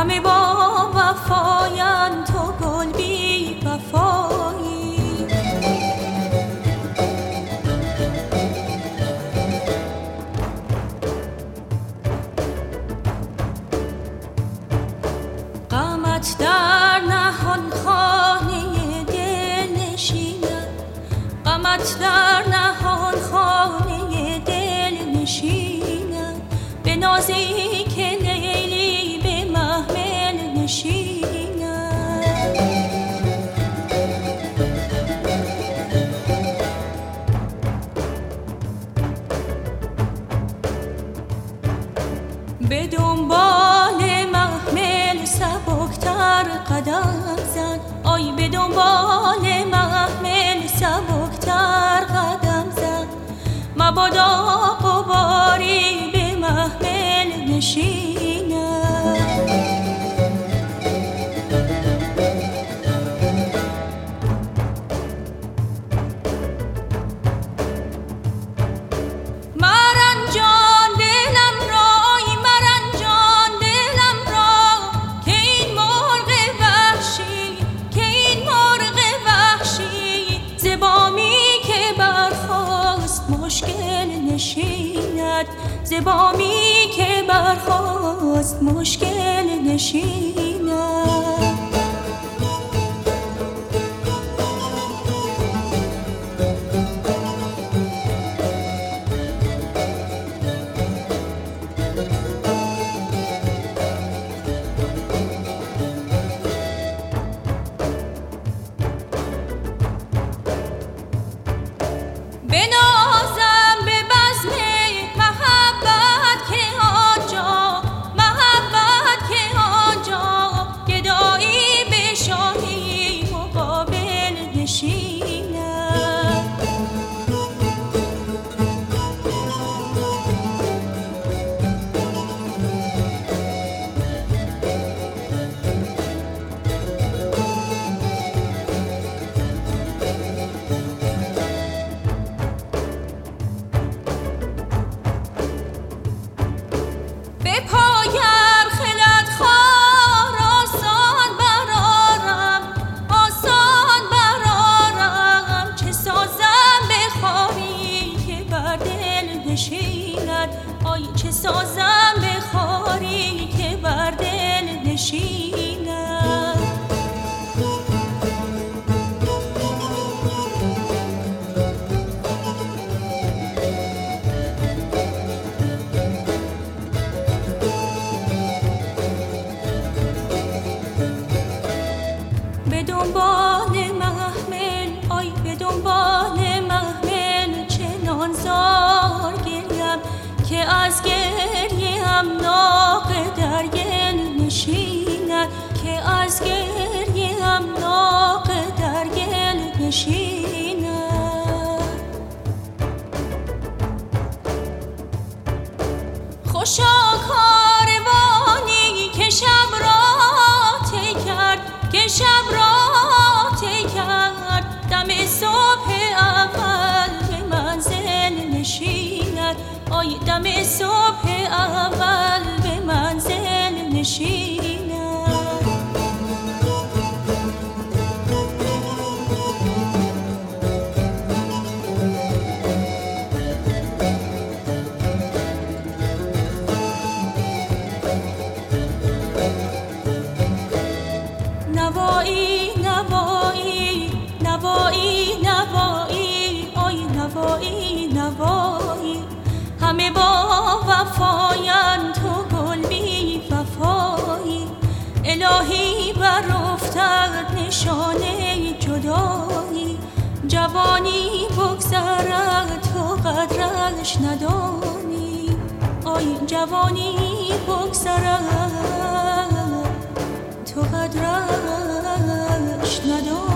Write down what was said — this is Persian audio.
همه با وفایان، تو گل بی وفایی. غمت در نهان خانه دل نشیند، غمت در نهان خانه دل نشیند، به نازی که لیلی به محمل نشیند. به دنبال محمل سبکتر قدم زن، آی به دنبال محمل سبکتر قدم زن، مبادا غباری به محمل نشیند. زبامی که برخاست مشکل نشیند. آی چه سازم به خاری که بر دل نشیند. به دنبال محمل، آی به دنبال محمل، چنان زار گریم که از گریه هم ناقه در گل نشیند، که از گریه هم ناقه در گل نشیند. خوشا کاروانی که شب را طی کرد، که شب را طی کرد، دم صبح اول به منزل نشیند، آی دم صبح اول به منزل نشیند. نوایی نوایی نوایی نوایی، آی نوایی نوایی، همه با وفایان، تو گل بی وفایی. الهی بر افتد نشانه جدایی، جوانی بگذرد تو قدرش ندانی، آی جوانی بگذرد تو قدرش ندانی.